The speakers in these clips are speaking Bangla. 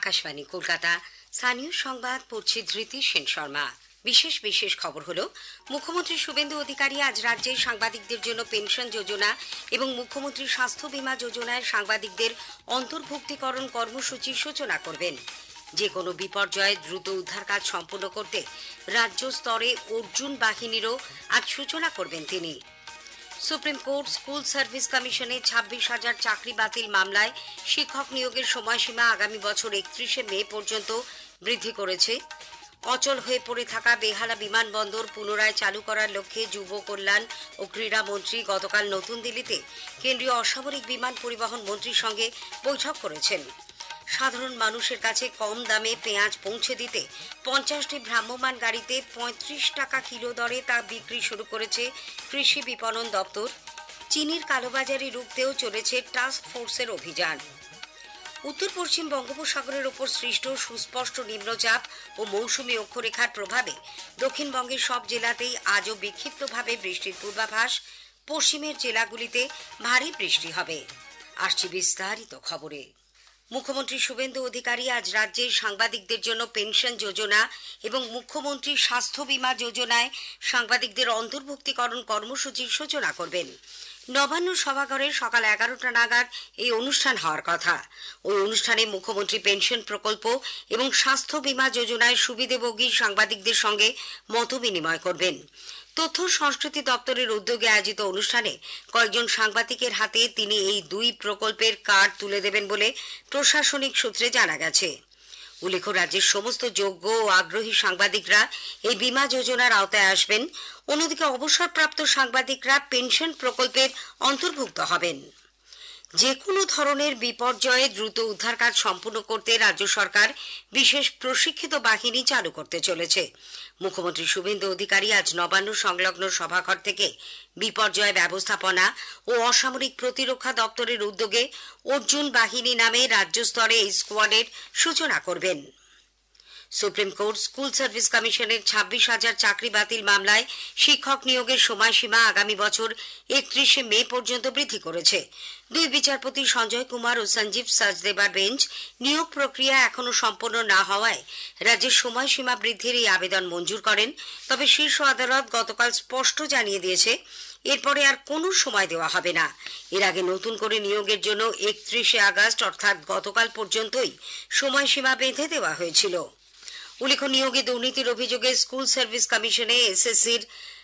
আকাশবাণী কলকাতা স্থানীয় সংবাদ পড়ছি ধৃতি সেন শর্মা। বিশেষ খবর হলো, মুখ্যমন্ত্রী শুভেন্দু অধিকারী আজ রাজ্যের সাংবাদিকদের জন্য পেনশন যোজনা এবং মুখ্যমন্ত্রী স্বাস্থ্য বীমা যোজনায় সাংবাদিকদের অন্তর্ভুক্তিকরণ কর্মসূচির সূচনা করবেন। যে কোনো বিপর্যয়ে দ্রুত উদ্ধার কাজ সম্পন্ন করতে রাজ্য স্তরে অর্জুন বাহিনীরও আজ সূচনা করবেন তিনি। সুপ্রিম কোর্ট স্কুল সার্ভিস কমিশনে 26,000 চাকরি বাতিল মামলায় শিক্ষক নিয়োগের সময়সীমা আগামী বছর 31শে মে পর্যন্ত বৃদ্ধি করেছে। অচল হয়ে পড়ে থাকা বেহালা বিমানবন্দর পুনরায় চালু করার লক্ষ্যে যুব কল্যাণ ও ক্রীড়া মন্ত্রী গতকাল নতুন দিল্লিতে কেন্দ্রীয় অসামরিক বিমান পরিবহন মন্ত্রীর সঙ্গে বৈঠক করেছেন। সাধারণ মানুষের কাছে কম দামে পেঁয়াজ পৌঁছে দিতে 50টি ভ্রাম্যমাণ গাড়িতে 35 টাকা কিলো দরে তা বিক্রি শুরু করেছে কৃষি বিপণন দপ্তর। চিনির কালোবাজারি রুখতেও চলেছে টাস্ক ফোর্সের অভিযান। উত্তর পশ্চিম বঙ্গোপসাগরের ওপর সৃষ্ট সুস্পষ্ট নিম্নচাপ ও মৌসুমী অক্ষরেখার প্রভাবে দক্ষিণবঙ্গের সব জেলাতেই আজও বিক্ষিপ্তভাবে বৃষ্টির পূর্বাভাস। পশ্চিমের জেলাগুলিতে ভারী বৃষ্টি হবে। আসছে বিস্তারিত খবরে। মুখ্যমন্ত্রী শুভেন্দু অধিকারী আজ রাজ্যের সাংবাদিকদের জন্য পেনশন যোজনা এবং মুখ্যমন্ত্রী স্বাস্থ্য বীমা যোজনায় সাংবাদিকদের অন্তর্ভুক্তিকরণ কর্মসূচির সূচনা করবেন। নবান্ন সভাঘরে সকাল 11টা নাগাদ এই অনুষ্ঠান হওয়ার কথা। ওই অনুষ্ঠানে মুখ্যমন্ত্রী পেনশন প্রকল্প এবং স্বাস্থ্য বীমা যোজনায় সুবিধাভোগী সাংবাদিকদের সঙ্গে মতবিনিময় করবেন। তথ্য সংস্কৃতি দপ্তরের উদ্যোগে আয়োজিত অনুষ্ঠানে কয়েকজন সাংবাদিকের হাতে তিনি এই দুই প্রকল্পের কার্ড তুলে দেবেন বলে প্রশাসনিক সূত্রে জানা গেছে। উল্লেখ্য, রাজ্যের সমস্ত যোগ্য ও আগ্রহী সাংবাদিকরা এই বীমা যোজনার আওতায় আসবেন। অন্যদিকে অবসরপ্রাপ্ত সাংবাদিকরা পেনশন প্রকল্পের অন্তর্ভুক্ত হবেন। যে কোনো ধরনের বিপর্যয়ে দ্রুত উদ্ধার কাজ সম্পূর্ণ করতে রাজ্য সরকার বিশেষ প্রশিক্ষিত বাহিনী চালু করতে চলেছে। মুখ্যমন্ত্রী শুভেন্দু অধিকারী আজ নবান্ন সংলগ্ন সভাঘর থেকে বিপর্যয় ব্যবস্থাপনা ও অসামরিক প্রতিরক্ষা দপ্তরের উদ্যোগে অর্জুন বাহিনী নামে রাজ্য স্তরে এই স্কোয়াডের সূচনা করবেন। সুপ্রিম কোর্ট স্কুল সার্ভিস কমিশনের 26,000 চাকরি বাতিল মামলায় শিক্ষক নিয়োগের সময়সীমা আগামী বছর 31শে মে পর্যন্ত বৃদ্ধি করেছে। দুই বিচারপতি সঞ্জয় কুমার ও সঞ্জীব সাজদেবার বেঞ্চ নিয়োগ প্রক্রিয়া এখনও সম্পন্ন না হওয়ায় রাজ্যের সময়সীমা বৃদ্ধির এই আবেদন মঞ্জুর করেন। তবে শীর্ষ আদালত গতকাল স্পষ্ট জানিয়ে দিয়েছে, এরপরে আর কোনো সময় দেওয়া হবে না। এর আগে নতুন করে নিয়োগের জন্য 31শে আগস্ট অর্থাৎ গতকাল পর্যন্তই সময়সীমা বেঁধে দেওয়া হয়েছিল। উল্লেখ্য, নিয়োগে দুর্নীতির অভিযোগে স্কুল সার্ভিস কমিশনে এসএসসির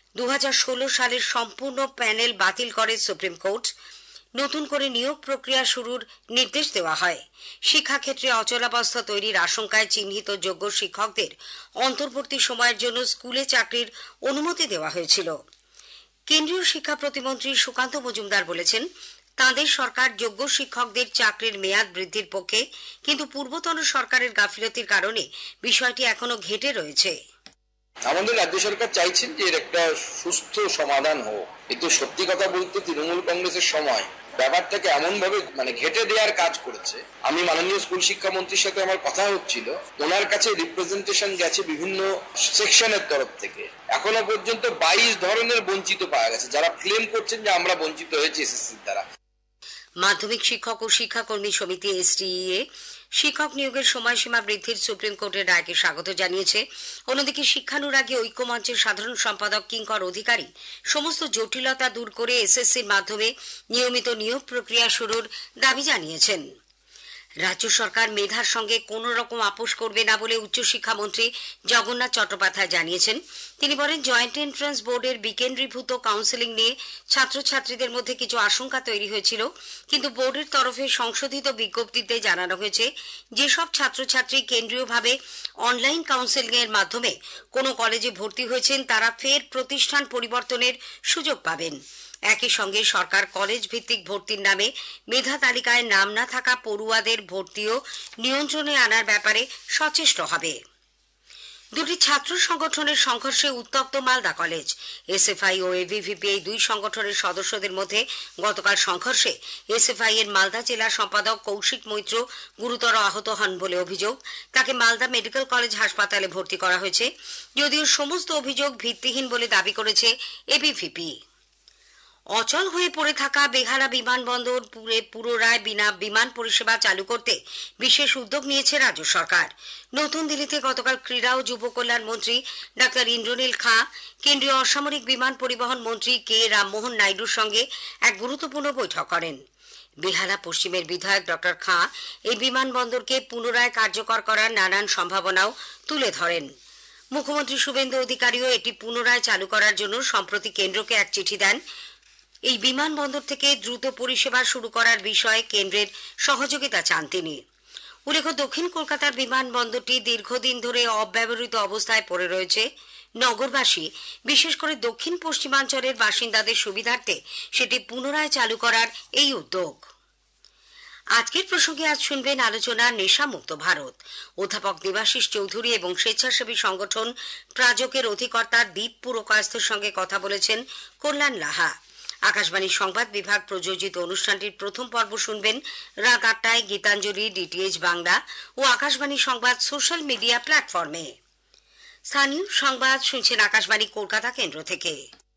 2016 সালের সম্পূর্ণ প্যানেল বাতিল করে সুপ্রিম কোর্ট। নতুন করে নিয়োগ প্রক্রিয়া শুরুর নির্দেশ দেওয়া হয়। শিক্ষাক্ষেত্রে অচলাবস্থা তৈরির আশঙ্কায় চিহ্নিত যোগ্য শিক্ষকদের অন্তর্বর্তী সময়ের জন্য স্কুলে চাকরির অনুমতি দেওয়া হয়েছিল। কেন্দ্রীয় শিক্ষা প্রতিমন্ত্রী সুকান্ত মজুমদার বলেছেন, তাঁদের সরকার যোগ্য শিক্ষকদের চাকরির মেয়াদ বৃদ্ধির পক্ষে, কিন্তু পূর্বতন সরকারের গাফিলতির কারণে বিষয়টি এখনো ঘেঁটে রয়েছে। আমাদের রাজ্য সরকার চাইছেন যে এর একটা সুস্থ সমাধান হোক, কিন্তু সত্যি কথা বলতে তৃণমূল কংগ্রেসের সময় ব্যাপারটাকে এমন ভাবে ঘেঁটে দেওয়ার কাজ করেছে। আমি মাননীয় স্কুল শিক্ষামন্ত্রীর সাথে আমার কথা হচ্ছিল, ওনার কাছে রিপ্রেজেন্টেশন গেছে বিভিন্ন সেকশনের তরফ থেকে। এখনো পর্যন্ত 22 ধরনের বঞ্চিত পাওয়া গেছে, যারা ক্লেম করছেন যে আমরা বঞ্চিত হয়েছি এসএসসির দ্বারা। মাধ্যমিক শিক্ষক ও শিক্ষাকর্মী সমিতি এসটিইএ শিক্ষক নিয়োগের সময়সীমা বৃদ্ধির সুপ্রিম কোর্টের রায়কে স্বাগত জানিয়েছে। অন্যদিকে শিক্ষানুরাগী ঐক্যমঞ্চের সাধারণ সম্পাদক কিঙ্কর অধিকারী সমস্ত জটিলতা দূর করে এসএসসির মাধ্যমে নিয়মিত নিয়োগ প্রক্রিয়া শুরুর দাবি জানিয়েছেন। রাজ্য সরকার মেধার সঙ্গে কোনো রকম আপোষ করবে না বলে উচ্চশিক্ষামন্ত্রী জগন্নাথ চট্টোপাধ্যায় জানিয়েছেন। তিনি বলেন, জয়েন্ট এন্ট্রান্স বোর্ডের বিকেন্দ্রীভূত কাউন্সেলিং নিয়ে ছাত্রছাত্রীদের মধ্যে কিছু আশঙ্কা তৈরি হয়েছিল, কিন্তু বোর্ডের তরফে সংশোধিত বিজ্ঞপ্তিতে জানানো হয়েছে, যেসব ছাত্রছাত্রী কেন্দ্রীয়ভাবে অনলাইন কাউন্সেলিং এর মাধ্যমে কোনো কলেজে ভর্তি হয়েছেন তারা ফের প্রতিষ্ঠান পরিবর্তনের সুযোগ পাবেন। একই সঙ্গে সরকার কলেজ ভিত্তিক ভর্তির নামে মেধা তালিকায় নাম না থাকা পড়ুয়াদের ভর্তিও নিয়ন্ত্রণে আনার ব্যাপারে সচেষ্ট হবে। দুটি ছাত্র সংগঠনের সংঘর্ষে উত্তপ্ত মালদা কলেজ। এসএফআই ও এবিভিপি এই দুই সংগঠনের সদস্যদের মধ্যে গতকাল সংঘর্ষে এসএফআই এর মালদা জেলা সম্পাদক কৌশিক মৈত্র গুরুতর আহত হন বলে অভিযোগ। তাকে মালদা মেডিকেল কলেজ হাসপাতালে ভর্তি করা হয়েছে, যদিও সমস্ত অভিযোগ ভিত্তিহীন বলে দাবি করেছে এবিভিপি। অচল হয়ে পড়ে থাকা বেহালা বিমানবন্দর পুনরায় বিমান পরিষেবা চালু করতে বিশেষ উদ্যোগ নিয়েছে রাজ্য সরকার। নতুন দিল্লিতে গতকাল ক্রীড়া ও যুব কল্যাণ মন্ত্রী ডাক্তার ইন্দ্রনীল খাঁ, কেন্দ্রীয় অসামরিক বিমান পরিবহন মন্ত্রী কে রামমোহন নাইডুর সঙ্গে এক গুরুত্বপূর্ণ বৈঠক করেন। বেহালা পশ্চিমের বিধায়ক ডক্টর খাঁ এই বিমানবন্দরকে পুনরায় কার্যকর করার নানান সম্ভাবনাও তুলে ধরেন। মুখ্যমন্ত্রী শুভেন্দু অধিকারীও এটি পুনরায় চালু করার জন্য সম্প্রতি কেন্দ্রকে এক চিঠি দেন। এই বিমানবন্দর থেকে দ্রুত পরিষেবা শুরু করার বিষয়ে কেন্দ্রের সহযোগিতা চান তিনি। উল্লেখ্য, দক্ষিণ কলকাতার বিমানবন্দরটি দীর্ঘদিন ধরে অব্যবহৃত অবস্থায় পড়ে রয়েছে। নগরবাসী, বিশেষ করে দক্ষিণ পশ্চিমাঞ্চলের বাসিন্দাদের সুবিধার্থে সেটি পুনরায় চালু করার এই উদ্যোগ। আজকের প্রসঙ্গে আজ শুনবেন আলোচনা নেশামুক্ত ভারত। অধ্যাপক দেবাশিস চৌধুরী এবং স্বেচ্ছাসেবী সংগঠন প্রাজকের অধিকর্তা দীপ পুরকায়স্থের সঙ্গে কথা বলেছেন কল্যাণ লাহা। আকাশবাণী সংবাদ বিভাগ প্রযোজিত অনুষ্ঠানটির প্রথম পর্ব শুনবেন রাত ৮টায় গীতাঞ্জলি ডিটিএইচ বাংলা ও আকাশবাণী সংবাদ সোশ্যাল মিডিয়া প্ল্যাটফর্মে। স্থানীয় সংবাদ শুনছেন আকাশবাণী কলকাতা কেন্দ্র থেকে।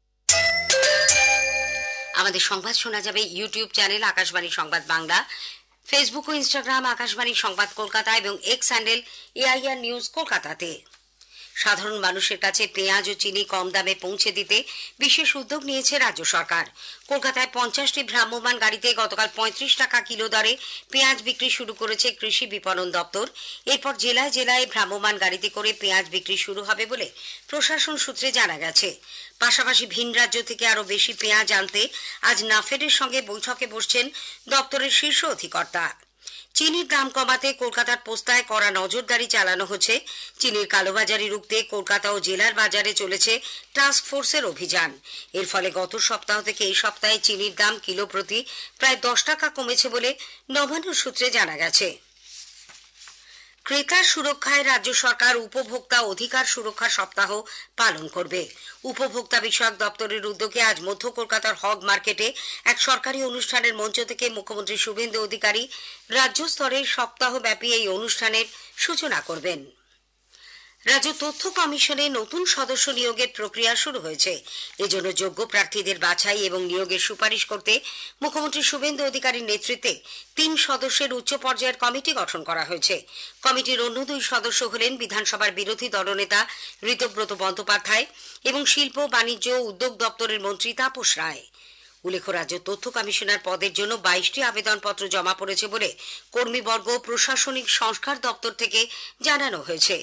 আমাদের সংবাদ শোনা যাবে ইউটিউব চ্যানেল আকাশবাণী সংবাদ বাংলা, ফেসবুক ও ইনস্টাগ্রাম আকাশবাণী সংবাদ কলকাতা এবং এক্স হ্যান্ডেল এআইআর নিউজ কলকাতাতে। সাধারণ মানুষের কাছে পেঁয়াজ ও চিনি কম দামে পৌঁছে দিতে বিশেষ উদ্যোগ নিয়েছে রাজ্য সরকার। কলকাতায় 50টি ভ্রাম্যমাণ গাড়িতে গতকাল 35 টাকা কিলো দরে পেঁয়াজ বিক্রি শুরু করেছে কৃষি বিপণন দপ্তর। এরপর জেলায় জেলায় ভ্রাম্যমাণ গাড়িতে করে পেঁয়াজ বিক্রি শুরু হবে বলে প্রশাসন সূত্রে জানা গেছে। পাশাপাশি ভিন রাজ্য থেকে আরও বেশি পেঁয়াজ আনতে আজ নাফেডের সঙ্গে বৈঠকে বসছেন দপ্তরের শীর্ষ অধিকর্তা। চিনির দাম কমাতে কলকাতার পোস্তায় কড়া নজরদারি চালানো হচ্ছে। চিনির কালোবাজারি রুখতে কলকাতা ও জেলার বাজারে চলেছে টাস্ক ফোর্সের অভিযান। এর ফলে গত সপ্তাহ থেকে এই সপ্তাহে চিনির দাম কিলো প্রতি প্রায় 10 টাকা কমেছে বলে নবান্ন সূত্রে জানা গেছে। ক্রেতার সুরক্ষায় রাজ্য সরকার উপভোক্তা অধিকার সুরক্ষা সপ্তাহ পালন করবে। উপভোক্তা বিষয়ক দপ্তরের উদ্যোগে আজ মধ্য কলকাতার হগ মার্কেটে এক সরকারি অনুষ্ঠানের মঞ্চ থেকে মুখ্যমন্ত্রী শুভেন্দু অধিকারী রাজ্য স্তরের সপ্তাহব্যাপী এই অনুষ্ঠানের সূচনা করবেন। রাজ্য তথ্য কমিশনে নতুন সদস্য নিয়োগের প্রক্রিয়া শুরু হয়েছে। এজন্য যোগ্য প্রার্থীদের বাছাই এবং নিয়োগের সুপারিশ করতে মুখ্যমন্ত্রী শুভেন্দু অধিকারীর নেতৃত্বে 3 সদস্যের উচ্চ পর্যায়ের কমিটি গঠন করা হয়েছে। কমিটির অন্য 2 সদস্য হলেন বিধানসভার বিরোধী দলনেতা ঋতব্রত বন্দ্যোপাধ্যায় এবং শিল্প বাণিজ্য ও উদ্যোগ দপ্তরের মন্ত্রী তাপস রায়। উল্লেখ্য, রাজ্য তথ্য কমিশনার পদের জন্য 22টি আবেদনপত্র জমা পড়েছে বলে কর্মীবর্গ প্রশাসনিক সংস্কার দপ্তর থেকে জানানো হয়েছে।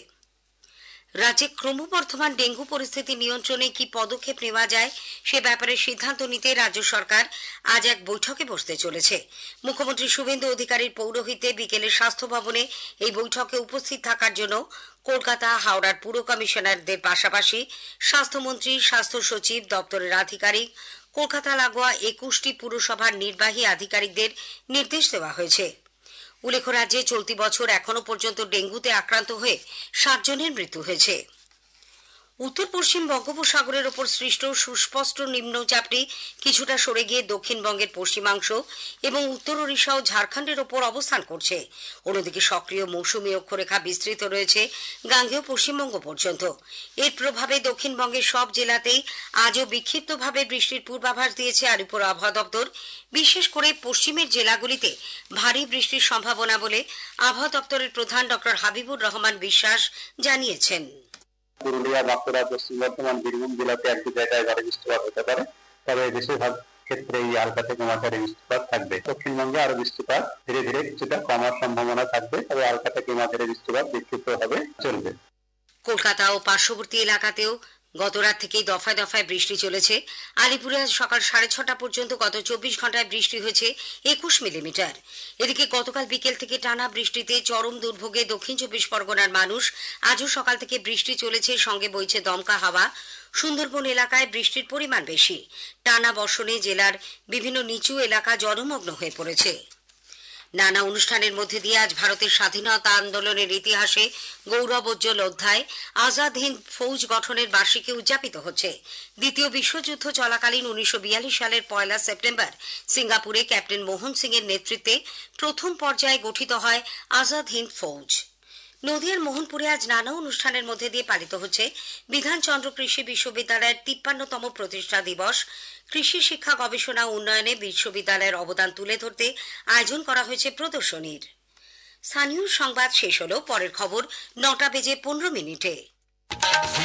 রাজ্যে ক্রমবর্ধমান ডেঙ্গু পরিস্থিতি নিয়ন্ত্রণে কি পদক্ষেপ নেওয়া যায় সে ব্যাপারে সিদ্ধান্ত নিতে রাজ্য সরকার আজ এক বৈঠকে বসতে চলেছে। মুখ্যমন্ত্রী শুভেন্দু অধিকারীর পৌরোহিত্যে বিকেলে স্বাস্থ্য ভবনে এই বৈঠকে উপস্থিত থাকার জন্য কলকাতা হাওড়ার পুর কমিশনারদের পাশাপাশি স্বাস্থ্যমন্ত্রী, স্বাস্থ্য সচিব, দপ্তরের আধিকারিক, কলকাতা লাগোয়া 21টি পুরসভার নির্বাহী আধিকারিকদের নির্দেশ দেওয়া হয়েছে। উল্লেখ্য, রাজ্যে চলতি বছর এখনো পর্যন্ত ডেঙ্গুতে আক্রান্ত হয়ে 7 জনের মৃত্যু হয়েছে। উত্তর পশ্চিম বঙ্গোপসাগরের ওপর সৃষ্ট সুস্পষ্ট নিম্নচাপটি কিছুটা সরে গিয়ে দক্ষিণবঙ্গের পশ্চিমাংশ এবং উত্তর ওড়িশা ও ঝাড়খণ্ডের ওপর অবস্থান করছে। অন্যদিকে সক্রিয় মৌসুমী অক্ষরেখা বিস্তৃত রয়েছে গাঙ্গেয় পশ্চিমবঙ্গ পর্যন্ত। এর প্রভাবে দক্ষিণবঙ্গের সব জেলাতেই আজও বিক্ষিপ্তভাবে বৃষ্টির পূর্বাভাস দিয়েছে আলিপুর আবহাওয়া দপ্তর। বিশেষ করে পশ্চিমের জেলাগুলিতে ভারী বৃষ্টির সম্ভাবনা বলে আবহাওয়া দপ্তরের প্রধান ডক্টর হাবিবুর রহমান বিশ্বাস জানিয়েছেন। পুরুলিয়া, বাঁকুড়া, পশ্চিম বর্ধমান, বীরভূম জেলাতে একটি জায়গায় ভারী বৃষ্টিপাত হতে পারে, তবে বেশিরভাগ ক্ষেত্রে এই হালকা থেকে মাঝারি বৃষ্টিপাত থাকবে। দক্ষিণবঙ্গে আরো বৃষ্টিপাত ধীরে ধীরে কিছুটা কমার সম্ভাবনা থাকবে, তবে হালকা থেকে মাঝারি বৃষ্টিপাত বিক্ষিপ্তভাবে চলবে। কলকাতা ও পার্শ্ববর্তী এলাকাতেও গত রাত থেকেই দফায় দফায় বৃষ্টি চলেছে। আলিপুরে আজ সকাল 6:30 পর্যন্ত গত 24 ঘন্টায় বৃষ্টি হয়েছে 21 মিলিমিটার। এদিকে গতকাল বিকেল থেকে টানা বৃষ্টিতে চরম দুর্ভোগে দক্ষিণ 24 পরগনার মানুষ। আজও সকাল থেকে বৃষ্টি চলেছে, সঙ্গে বইছে দমকা হাওয়া। সুন্দরবন এলাকায় বৃষ্টির পরিমাণ বেশি। টানা বর্ষণে জেলার বিভিন্ন নিচু এলাকা জলমগ্ন হয়ে পড়েছে। নানা অনুষ্ঠানের মধ্যে দিয়ে আজ ভারতের স্বাধীনতা আন্দোলনের ইতিহাসে গৌরবোজ্জ্বল অধ্যায় আজাদ হিন্দ ফৌজ গঠনের বার্ষিকী উদযাপিত হচ্ছে। দ্বিতীয় বিশ্বযুদ্ধ চলাকালীন 1942 সালের 1 সেপ্টেম্বর সিঙ্গাপুরে ক্যাপ্টেন মোহন সিং এর নেতৃত্বে প্রথম পর্যায়ে গঠিত হয় আজাদ হিন্দ ফৌজ। নদিয়ার মোহনপুরে আজ নানা অনুষ্ঠানের মধ্যে দিয়ে পালিত হচ্ছে বিধানচন্দ্র কৃষি বিশ্ববিদ্যালয়ের ৫৩তম প্রতিষ্ঠা দিবস। কৃষি শিক্ষা গবেষণা ও উন্নয়নে বিশ্ববিদ্যালয়ের অবদান তুলে ধরতে আয়োজন করা হয়েছে প্রদর্শনীর। স্থানীয় সংবাদ শেষ হলো। পরের খবর ৯টা বেজে ১৫ মিনিটে।